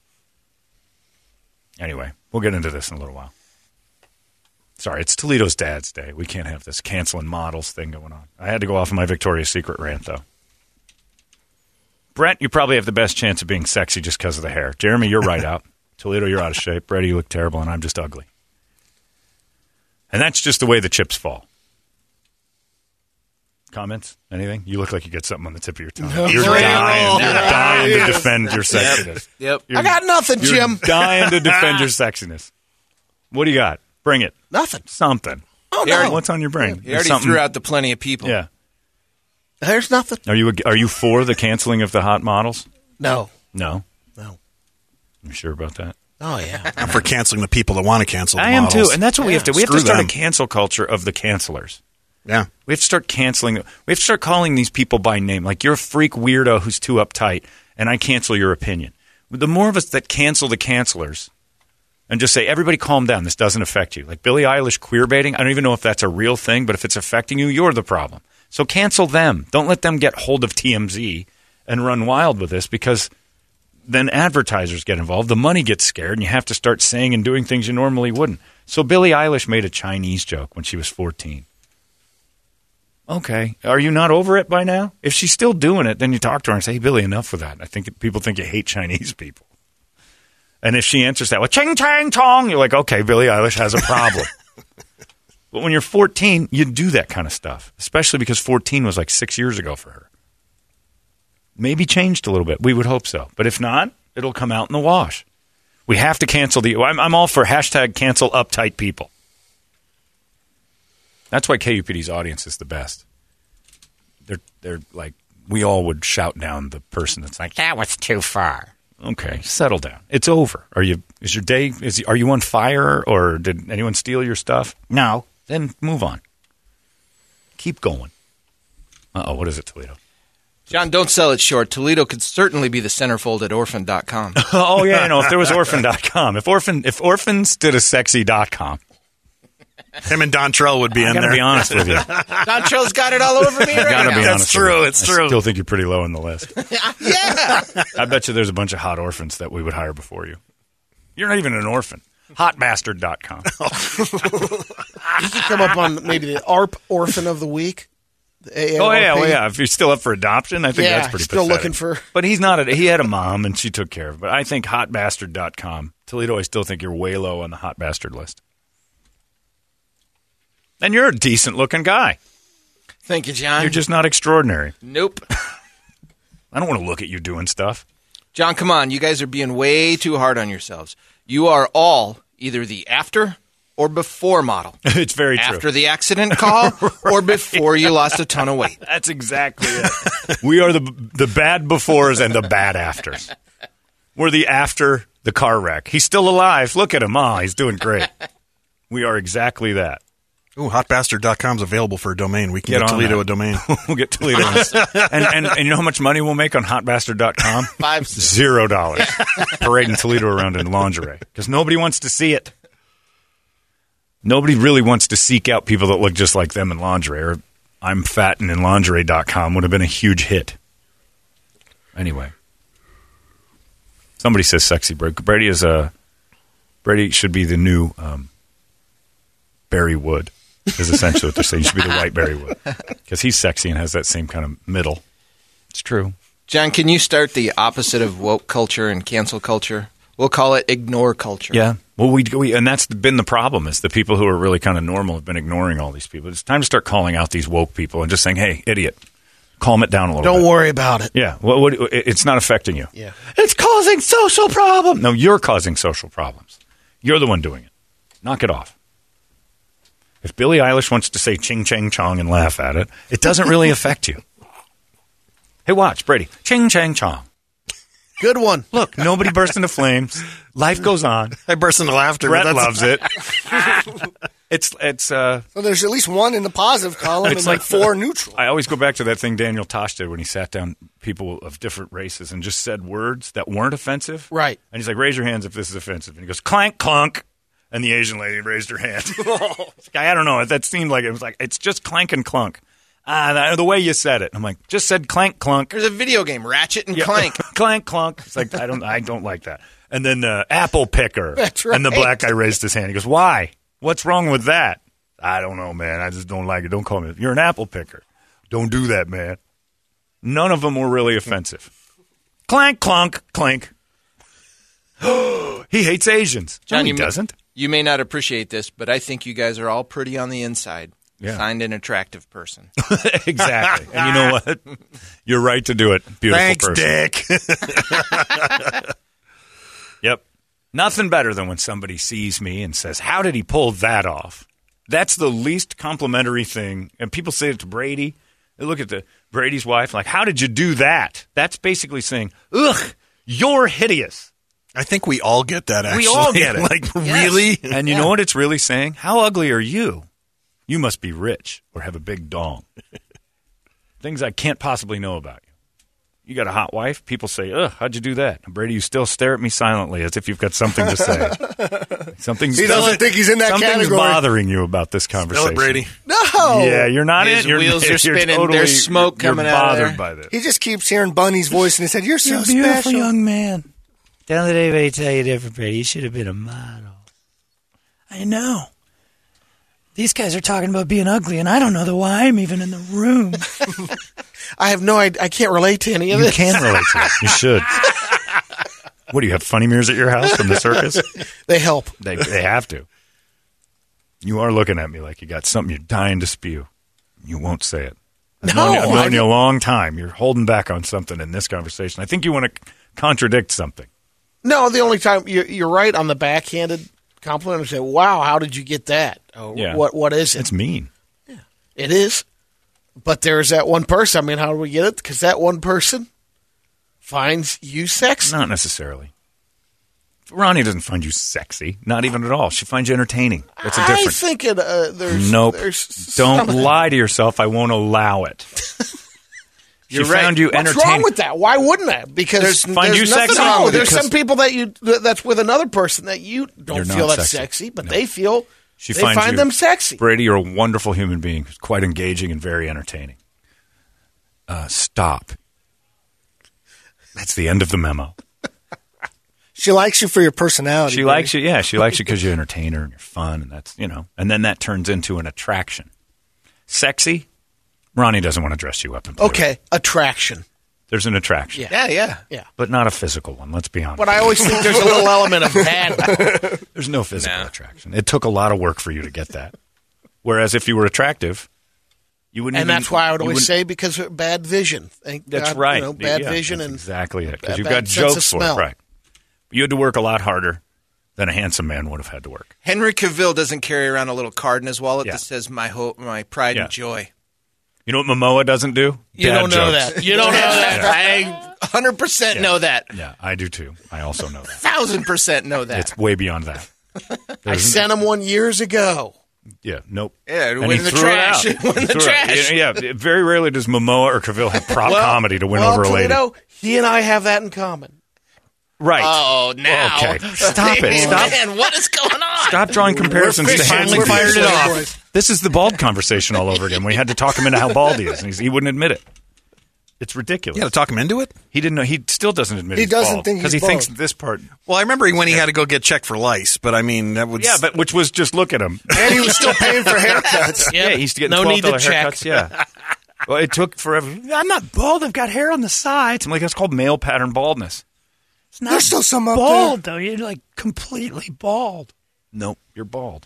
Anyway, we'll get into this in a little while. Sorry, it's Toledo's Dad's Day. We can't have this canceling models thing going on. I had to go off of my Victoria's Secret rant, though. Brent, you probably have the best chance of being sexy just because of the hair. Jeremy, you're right out. Toledo, you're out of shape. Brady, you look terrible, and I'm just ugly. And that's just the way the chips fall. Comments? Anything? You look like you get something on the tip of your tongue. You're dying to defend your sexiness. Yep. I got nothing, Jim. You're dying to defend your sexiness. What do you got? Bring it. Nothing. Something. Oh, no. What's on your brain? He already threw out to plenty of people. Yeah. There's nothing. Are you for the canceling of the hot models? No. No? No. You sure about that? Oh, yeah. I'm for canceling the people that want to cancel the I am models. too, and that's what we have to. We have to Screw start them. a cancel culture of the cancelers. Yeah. We have to start canceling. We have to start calling these people by name. Like, you're a freak weirdo who's too uptight, and I cancel your opinion. The more of us that cancel the cancelers and just say, everybody calm down, this doesn't affect you. Like Billie Eilish queer baiting, I don't even know if that's a real thing, but if it's affecting you, you're the problem. So cancel them. Don't let them get hold of TMZ and run wild with this, because then advertisers get involved, the money gets scared, and you have to start saying and doing things you normally wouldn't. So Billie Eilish made a Chinese joke when she was 14. Okay. Are you not over it by now? If she's still doing it, then you talk to her and say, hey, Billie, enough with that. I think people think you hate Chinese people. And if she answers that with ching, chang, chong, you're like, okay, Billie Eilish has a problem. But when you're 14, you do that kind of stuff, especially because 14 was like 6 years ago for her. Maybe changed a little bit. We would hope so. But if not, it'll come out in the wash. We have to cancel I'm all for hashtag cancel uptight people. That's why KUPD's audience is the best. They're like, we all would shout down the person that's like, that was too far. Okay, settle down. It's over. Are you on fire, or did anyone steal your stuff? No. Then move on. Keep going. What is it, Toledo? John, don't sell it short. Toledo could certainly be the centerfold at orphan.com. Oh, yeah, I know. If there was orphan.com. If orphans did a sexy.com. Him and Dontrell would be in there. I gotta be honest with you. Dontrell's got it all over me right now. That's true. It's true. I still think you're pretty low on the list. Yeah. I bet you there's a bunch of hot orphans that we would hire before you. You're not even an orphan. Hotbastard.com. You could come up on maybe the ARP Orphan of the Week. Yeah. If you're still up for adoption, I think that's pretty still pathetic. Looking for. But he's not. He had a mom, and she took care of it. But I think hotbastard.com. Toledo, I still think you're way low on the hot bastard list. And you're a decent-looking guy. Thank you, John. You're just not extraordinary. Nope. I don't want to look at you doing stuff. John, come on. You guys are being way too hard on yourselves. You are all either the after or before model. It's very true. After the accident call or before you lost a ton of weight. That's exactly it. We are the bad befores and the bad afters. We're the after the car wreck. He's still alive. Look at him. He's doing great. We are exactly that. Ooh, hotbastard.com is available for a domain. We can get Toledo a domain. We'll get Toledo. and you know how much money we'll make on hotbastard.com? $0. Parading Toledo around in lingerie. Because nobody wants to see it. Nobody really wants to seek out people that look just like them in lingerie. Or I'm fat and in lingerie.com would have been a huge hit. Anyway. Somebody says sexy Brady. Brady should be the new Barry Wood. Is essentially what they're saying. You should be the white Barry Wood. Because he's sexy and has that same kind of middle. It's true. John, can you start the opposite of woke culture and cancel culture? We'll call it ignore culture. Yeah. Well, we and that's been the problem, is the people who are really kind of normal have been ignoring all these people. It's time to start calling out these woke people and just saying, hey, idiot, calm it down a little bit. Don't worry about it. Yeah. Well, it's not affecting you. Yeah. It's causing social problems. No, you're causing social problems. You're the one doing it. Knock it off. If Billie Eilish wants to say ching, chang, chong and laugh at it, it doesn't really affect you. Hey, watch, Brady. Ching, chang, chong. Good one. Look, nobody burst into flames. Life goes on. I burst into laughter. Brett loves it. So there's at least one in the positive column and like four neutral. I always go back to that thing Daniel Tosh did when he sat down people of different races and just said words that weren't offensive. Right. And he's like, raise your hands if this is offensive. And he goes, clank, clunk. And the Asian lady raised her hand. I don't know. That seemed like it was like, it's just clank and clunk. The way you said it. I'm like, just said clank, clunk. There's a video game, Ratchet and Clank. Clank, clunk. It's like, I don't like that. And then apple picker. That's right. And the black guy raised his hand. He goes, why? What's wrong with that? I don't know, man. I just don't like it. Don't call me. You're an apple picker. Don't do that, man. None of them were really offensive. Clank, clunk, clink. He hates Asians. John, no, he doesn't. You may not appreciate this, but I think you guys are all pretty on the inside. Yeah. Find an attractive person. Exactly. And you know what? You're right to do it. Beautiful Thanks, person. Dick. Yep. Nothing better than when somebody sees me and says, how did he pull that off? That's the least complimentary thing. And people say it to Brady. They look at Brady's wife like, how did you do that? That's basically saying, ugh, you're hideous. I think we all get that, actually. We all get it. Like, really? And you know what it's really saying? How ugly are you? You must be rich or have a big dong. Things I can't possibly know about you. You got a hot wife? People say, ugh, how'd you do that? Brady, you still stare at me silently as if you've got something to say. He doesn't think he's in that something's category. bothering you about this conversation. Brady. No. Yeah, you're not His in. You're, wheels are you're spinning. Totally, There's smoke coming you're out of bothered there. by this. He just keeps hearing Bunny's voice, and he said, "You're so You're a beautiful special." young man. Don't let anybody tell you different, Brady. You should have been a model. I know. These guys are talking about being ugly, and I don't know why I'm even in the room. I have no idea. I can't relate to any of You this. can relate to it. You should. What do you have? Funny mirrors at your house from the circus? They help. They have to. You are looking at me like you got something you're dying to spew. You won't say it. I've known you a long time. You're holding back on something in this conversation. I think you want to contradict something. No, the only time you're right on the backhanded compliment. I say, "Wow, how did you get that? Oh, Yeah. What is it?" It's mean. It is. But there's that one person. I mean, how do we get it? Because that one person finds you sexy. Not necessarily. Ronnie doesn't find you sexy. Not even at all. She finds you entertaining. That's a difference. I think there's Nope. There's Don't lie to yourself. I won't allow it. She found you What's entertaining. wrong with that? Why wouldn't I? Because There's you nothing sexy? wrong with it. There's Because- some people that's with another person that you don't You're not feel that's sexy. sexy, but No. they feel She they finds find you- them sexy. Brady, you're a wonderful human being, who's quite engaging and very entertaining. Stop. That's the end of the memo. She likes you for your personality. She likes you, yeah. She likes you because you entertain her and you're fun, and that's and then that turns into an attraction. Sexy, Ronnie doesn't want to dress you up. And play with Okay, attraction. there's an attraction, Yeah. but not a physical one. Let's be honest. But I always think there's a little element of that. There's no physical attraction. It took a lot of work for you to get that. Whereas if you were attractive, you wouldn't. And even, that's why I would you always wouldn't- say because of bad vision. Thank That's God, right. bad Yeah, vision that's and exactly it. Because a you've bad got sense of jokes for it, smell. right? You had to work a lot harder than a handsome man would have had to work. Henry Cavill doesn't carry around a little card in his wallet Yeah. that says "My hope, my pride Yeah. and joy." You know what Momoa doesn't do? You Dad don't know jokes. that. You don't know that. I 100% know that. Yeah, I do too. I also know that. 1,000% know that. It's way beyond that. I sent him one years ago. Yeah, nope. Yeah, And win he the threw trash. it out. Win He the threw it out. trash. Yeah, very rarely does Momoa or Cavill have prop comedy to win over a lady. Toledo, he and I have that in common. Right. Oh, now. Okay. Stop it. Stop. Man, what is going on? Stop drawing comparisons to fishing. handsome We're people. fired it off. This is the bald conversation all over again. We had to talk him into how bald he is, and he wouldn't admit it. It's ridiculous. You got to talk him into it? He didn't know. He still doesn't admit He he's doesn't bald, think because he's he thinks bald. this part. Well, I remember when he had to go get checked for lice, but I mean, that was... Yeah, but which was just look at him. And he was still paying for haircuts. Yeah, he used to get No need to $12 check. haircuts. Yeah. Well, it took forever. I'm not bald. I've got hair on the sides. I'm like, that's called male pattern baldness. It's not There's still some up bald, though. You're like completely bald. Nope, you're bald.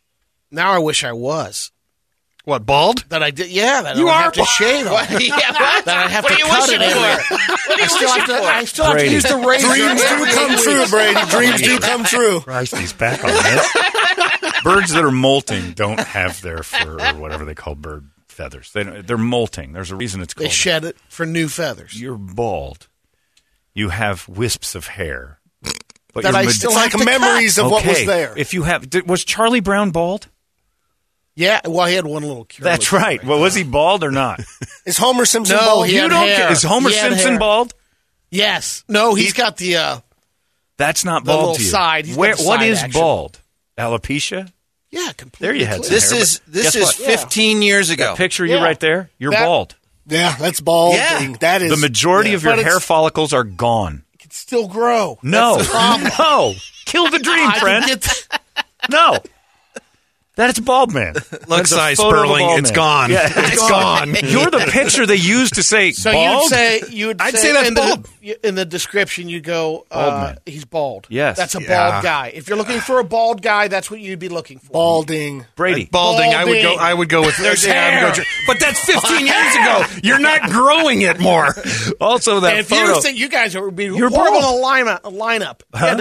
Now I wish I was. What, bald? That I did. Yeah, that You I would are have to bald. shave off. Yeah, what? That I have What to are you cut wishing it everywhere. for? What are you I still have wishing to. for? I still have to Brady. use the razor. Dreams do come true, Brady. Dreams do come true. Christ, he's back on this. Birds that are molting don't have their fur or whatever they call bird feathers. They're molting. There's a reason it's called They shed it for new feathers. You're bald. You have wisps of hair. But That you're I still It's like have to memories of what was Okay, there. If you have, was Charlie Brown bald? Yeah, well, he had one little cure. That's right. Well, was he bald or not? Is Homer Simpson No, bald? he had hair. Is Homer He had Simpson hair. bald? Yes. No, he's got the. That's not The bald little to you. side. He's got Where, the what side is action. bald? Alopecia? Yeah, completely. There you had clear. some This hair, is but this guess is what? 15 years ago. That picture you Yeah. right there, you're That- bald. Yeah, that's bald. Yeah. That is The majority of your But it's- hair follicles are gone. It can still grow. No, That's the problem. no, kill the dream, I friend. can get No, that's bald man. Look, That's a size photo of a Sperling, bald it's man. gone. Yeah, It's gone. You're the picture they used to say So bald. you'd I'd say say that's in bald. in the description you go Bald man. he's bald. Yes. That's a Yeah. bald guy. If you're looking for a bald guy, that's what you'd be looking for. balding. Brady. Balding, I would go with There's yeah, I would hair. but that's 15 years ago. You're not growing it more. Also, that And if photo. you think you guys would be You're horrible bald. in a lineup,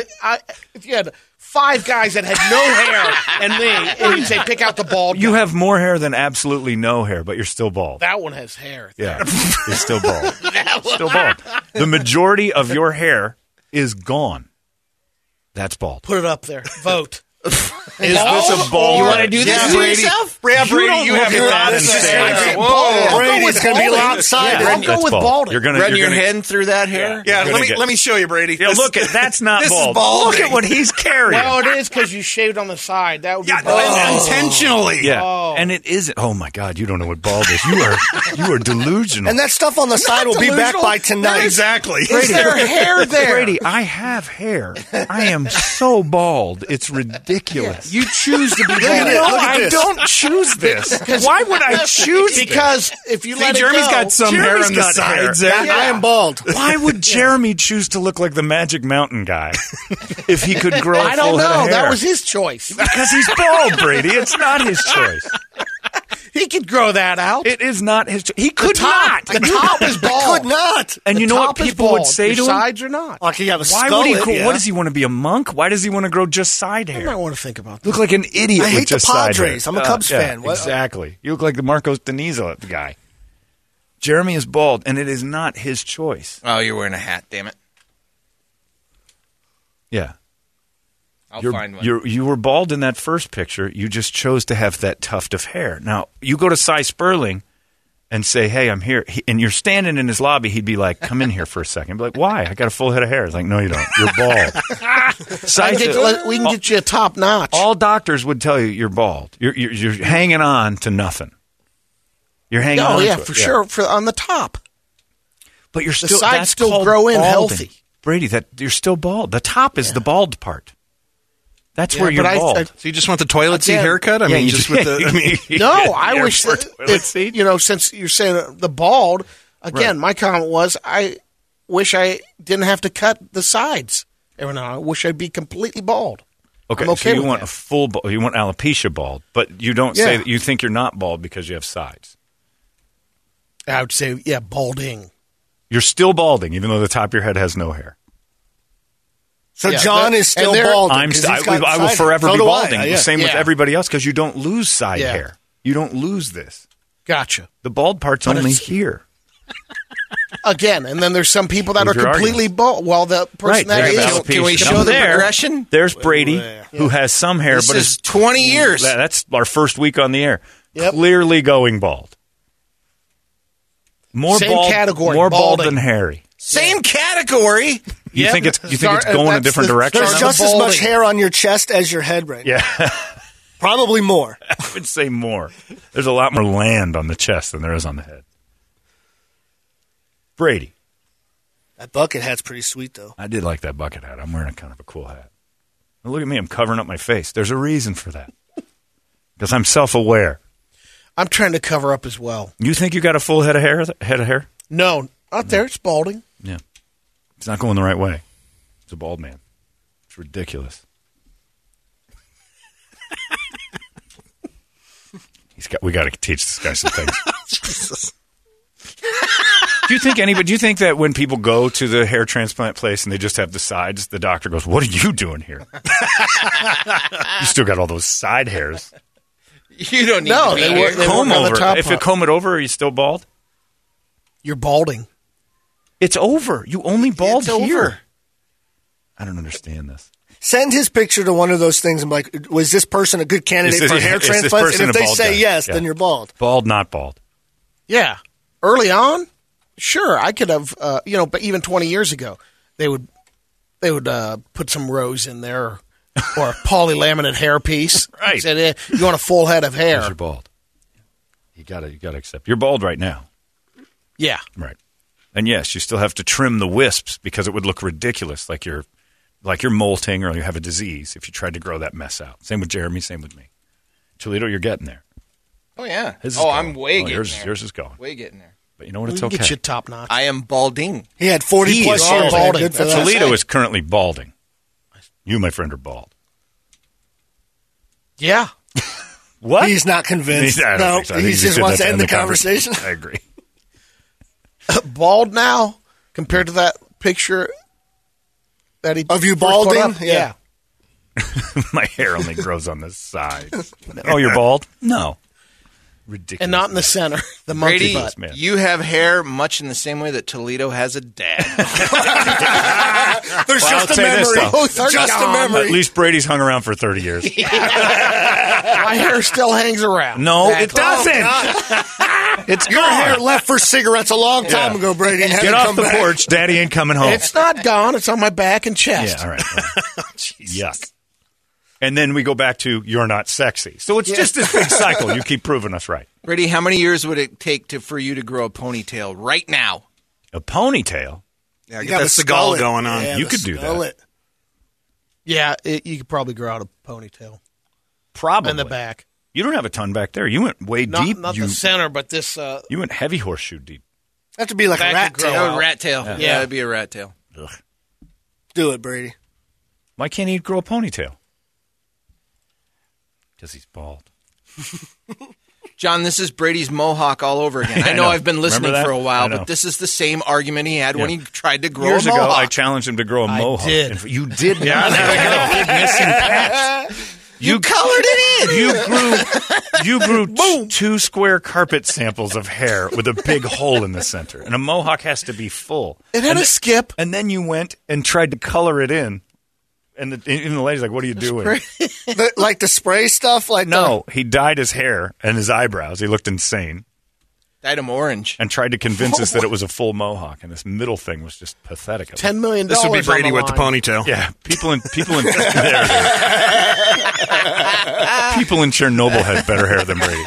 if you had 5 guys that had no hair and me, and you'd say pick out the bald You guy. have more hair than absolutely no hair, but you're still bald. That one has hair. Yeah, you're still bald. Still bald. The majority of your hair is gone. That's bald. Put it up there. Vote. Is this a bald? You want to do this to yourself? Brady, you have look at that and say, Brady's going to be lopsided. I'll go with balding. You're gonna Run your gonna- head through that hair? Yeah, let me show you, Brady. Yeah, look at that's not this is bald. balding. Look at what he's carrying. Well, it is because you shaved on the side. That would be Intentionally. Yeah, and it isn't. Oh my God, you don't know what bald is. You are delusional. And that stuff on the side will be back by tonight. Exactly. Is there hair there? Brady, I have hair. I am so bald. It's ridiculous. You choose to be bald. I don't choose this. Why would I choose this? Because if you let Jeremy's it go, got some hair on the sides there. I am bald. Why would Jeremy choose to look like the Magic Mountain guy if he could grow a I don't full head of know. hair? That was his choice. Because he's bald, Brady. It's not his choice. He could grow that out. It is not his choice. He could not. The top is bald. Could not. And you know what Top is people would bald. say Your to him? sides are not. Like you have a Why skull. would he? Yeah. What does he want to be, a monk? Why does he want to grow just side I hair? might want to think about that. Look like an idiot I with hate the just side hair. Padres. I'm a Cubs fan. What- Exactly. You look like the Marcos Denizo guy. Jeremy is bald, and it is not his choice. Oh, you're wearing a hat. Damn it! Yeah. I'll find one. You were bald in that first picture. You just chose to have that tuft of hair. Now, you go to Cy Sperling and say, hey, I'm here. And you're standing in his lobby. He'd be like, come in here for a second. Be like, why? I got a full head of hair. He's like, no, you don't. You're bald. We can get you a top notch. All doctors would tell you you're bald. You're hanging on to nothing. You're hanging on to it. for sure. On the top. But you're still sides that's still called grow in balding. healthy. Brady, that you're still bald. The top is the bald part. That's where you're but bald. So you just want the toilet seat Again, haircut? I mean, just with the. No, I wish Airport that, toilet seat? since you're saying the bald, again, my comment was I wish I didn't have to cut the sides. Every now and then. I wish I'd be completely bald. Okay, I'm okay so you with want that. a full bald. You want alopecia bald, but you don't say that you think you're not bald because you have sides. I would say, balding. You're still balding, even though the top of your head has no hair. So Yeah, John is still bald. I will forever be balding. Same with Yeah. everybody else because you don't lose side Yeah. hair. You don't lose this. Gotcha. The bald part's But only it's- here. Again, and then there's some people that What's are your completely bald. Well, the person Right, that there's is. alopecia. Can we Now show the there- progression? There's Brady, who has some hair, This but is 20 years. That's our first week on the air. Yep. Clearly going bald. More Same bald, category, more bald balding. than hairy. Same category. You think it's going That's a different the- direction? There's just as much hair on your chest as your head right now. Yeah, Probably more. I would say more. There's a lot more land on the chest than there is on the head. Brady. That bucket hat's pretty sweet, though. I did like that bucket hat. I'm wearing a kind of a cool hat. Now look at me. I'm covering up my face. There's a reason for that. Because I'm self-aware. I'm trying to cover up as well. You think you got a full head of hair? No, not there. It's balding. Yeah. It's not going the right way. It's a bald man. It's ridiculous. We got to teach this guy some things. Jesus. Do you think that when people go to the hair transplant place and they just have the sides, the doctor goes, "What are you doing here? You still got all those side hairs." You don't need No, to be they here. work- they Comb work on the over. top If you part. comb it over, are you still bald? You're balding. It's over. You only bald It's here. over. I don't understand this. Send his picture to one of those things and be like, was this person a good candidate Is for this- hair is this transplants? person And if a they bald say guy? yes, Yeah. then you're bald. Bald, not bald. Yeah. Early on, sure, I could have, but even 20 years ago, they would put some rose in there or a polylaminate hair piece. Right. Said, you want a full head of hair. Because you're bald. You gotta accept. You're bald right now. Yeah. Right. And yes, you still have to trim the wisps because it would look ridiculous, like you're molting or you have a disease if you tried to grow that mess out. Same with Jeremy, same with me. Toledo, you're getting there. Oh, yeah. His is Oh, going. I'm way getting yours, there. Yours is going. Way getting there. But you know what? We It's can okay. get you top notch. I am balding. He had 40 He plus is years. balding. Good for That's that. Toledo is currently balding. You, my friend, are bald. Yeah. What? He's not convinced. I don't No, think so. I think he just said wants that to end the conversation. I agree. Bald now compared to that picture that he Of you first put balding? up. Yeah. My hair only grows on the sides. Oh, you're bald? No. Ridiculous. And not in the center, the monkey Brady, butt. man. you have hair much in the same way that Toledo has a dad. There's Well, just I'll a say memory. this, though. Both are just a memory. At least Brady's hung around for 30 years. My hair still hangs around. No, it Exactly. doesn't. It's Your gone. hair left for cigarettes a long time ago, Brady. And Get hasn't off come the back. porch. Daddy ain't coming home. It's not gone. It's on my back and chest. Yeah, all right. Yuck. And then we go back to you're not sexy. So it's just this big cycle. You keep proving us right. Brady, how many years would it take for you to grow a ponytail right now? A ponytail? Yeah, You get gotta that skull Seagal it. going on. Yeah, You the could do skull that. it. Yeah, you could probably grow out a ponytail Probably. in the back. You don't have a ton back there. You went way deep. Not you, the center, but this. you went heavy horseshoe deep. Have to be like a That rat could grow tail. out. Rat tail. Yeah, it'd be a rat tail. Ugh. Do it, Brady. Why can't he grow a ponytail? Because he's bald. John, this is Brady's mohawk all over again. I know know. I've been listening Remember that? for a while, I know. but this is the same argument he had when he tried to grow Years a ago, mohawk. I challenged him to grow a mohawk. did. You did. Yeah, there we go. Big missing patch. You colored it in. You grew 2 square carpet samples of hair with a big hole in the center, and a mohawk has to be full. It had and a skip. And then you went and tried to color it in, and even the lady's like, "What are you doing?" Like the spray stuff? Like No, he dyed his hair and his eyebrows. He looked insane, Dyed him orange. and tried to convince us that it was a full mohawk, and this middle thing was just pathetic. $10 million. This would be Brady on the with the line. ponytail. Yeah, people in there it is. People in Chernobyl had better hair than Brady.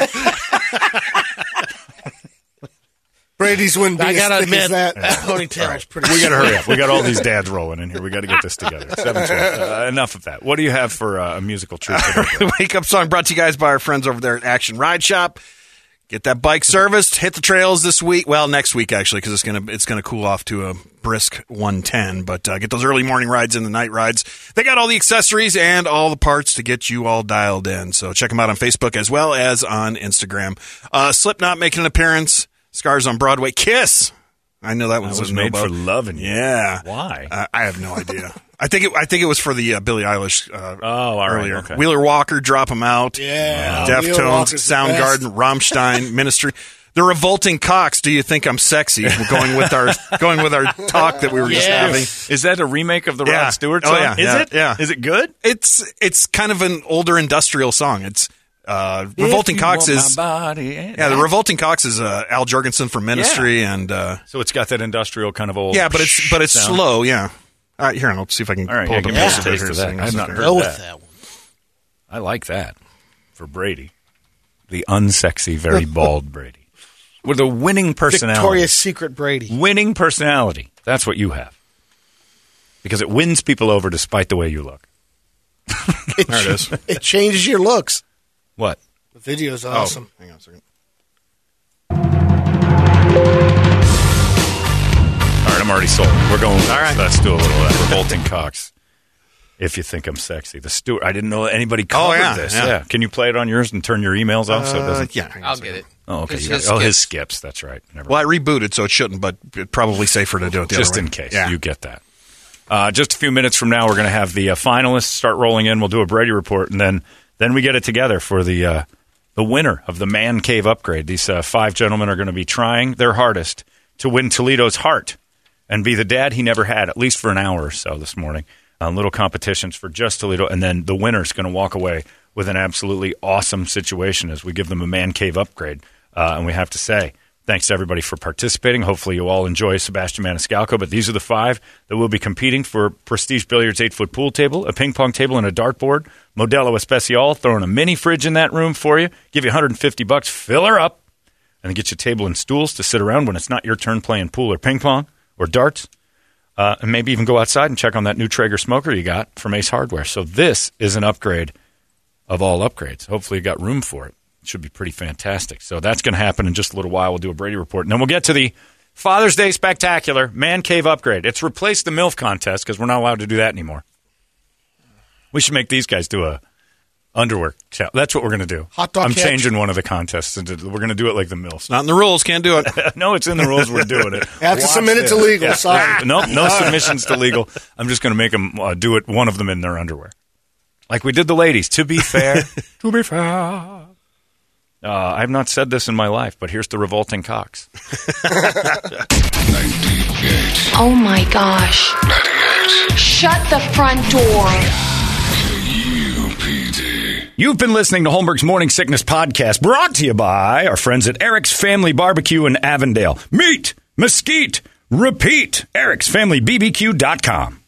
Brady's wouldn't be I as gotta thick as admit, that. that ponytail is pretty. We got to hurry up. We got all these dads rolling in here. We got to get this together. 7:12. Enough of that. What do you have for a musical treat today? Wake up song brought to you guys by our friends over there at Action Ride Shop. Get that bike serviced. Hit the trails this week. Well, next week actually, because it's gonna cool off to a brisk 110. But get those early morning rides and the night rides. They got all the accessories and all the parts to get you all dialed in. So check them out on Facebook as well as on Instagram. Slipknot making an appearance. Scars on Broadway. Kiss. I know that was was made no for boat. loving you. Yeah. Why? I have no idea. I think it was for the Billie Eilish all right, earlier. okay. Wheeler Walker, Drop 'em Out. Yeah. Wheeler Deftones, Walker's the best. Soundgarden, Rammstein, Ministry. The Revolting Cocks. Do you think I'm sexy? We're going with our talk that we were just having. Is that a remake of the Yeah. Rod Stewart Oh, song? yeah, Is yeah, it? yeah. Is it good? It's kind of an older industrial song. It's Revolting Cocks is the Revolting Cocks is Al Jorgensen from Ministry and So it's got that industrial kind of old. yeah, but it's sound. slow. Yeah. All right, here I'll see if I can All right, pull yeah, up a give me a piece of it taste here. of that. Sing I've this not one. heard Go that. with that one. I like that for Brady, the unsexy, very bald Brady, with a winning personality. Victoria's Secret Brady. Winning personality. That's what you have. Because it wins people over despite the way you look. There it is. It changes your looks. What? The video's awesome. Hang on a second. All right, I'm already sold. We're going. All right. Let's do a little of that. Revolting Cocks. If you think I'm sexy. The Stewart. I didn't know anybody covered yeah, this. yeah. Can you play it on yours and turn your emails off so it doesn't? Yeah. hang on a I'll second. get it. Oh, okay. It's You got his it. Oh, his skips. skips. That's right. Never Well, I rebooted, so it shouldn't, but it's probably safer to do it the just other way. in case. Yeah. You get that. Just a few minutes from now, we're going to have the finalists start rolling in. We'll do a Brady report, and then we get it together for the winner of the Man Cave upgrade. These 5 gentlemen are going to be trying their hardest to win Toledo's heart and be the dad he never had, at least for an hour or so this morning. Little competitions for just Toledo, and then the winner's going to walk away with an absolutely awesome situation as we give them a Man Cave upgrade. And we have to say, thanks to everybody for participating. Hopefully you all enjoy Sebastian Maniscalco, but these are the 5 that will be competing for Prestige Billiards 8-foot pool table, a ping pong table, and a dartboard. Modelo Especial, throwing a mini fridge in that room for you. Give you $150, fill her up, and then get you a table and stools to sit around when it's not your turn playing pool or ping pong or darts. And maybe even go outside and check on that new Traeger smoker you got from Ace Hardware. So this is an upgrade of all upgrades. Hopefully you got room for it. It should be pretty fantastic. So that's going to happen in just a little while. We'll do a Brady report. And then we'll get to the Father's Day Spectacular Man Cave upgrade. It's replaced the MILF contest because we're not allowed to do that anymore. We should make these guys do a underwear challenge. That's what we're going to do. Hot dog I'm catch. changing one of the contests. We're going to do it like the MILFs. Not in the rules. Can't do it. No, it's in the rules. We're doing it. Have to Watch submit it this. to legal. Yeah. Sorry. Nope, no submissions to legal. I'm just going to make them do it, one of them in their underwear. Like we did the ladies. To be fair. To be fair. I've not said this in my life, but here's the revolting Cox. 98. Oh my gosh. 98. Shut the front door. UPD. You've been listening to Holmberg's Morning Sickness Podcast, brought to you by our friends at Eric's Family Barbecue in Avondale. Meet, mesquite, repeat. Eric'sFamilyBBQ.com.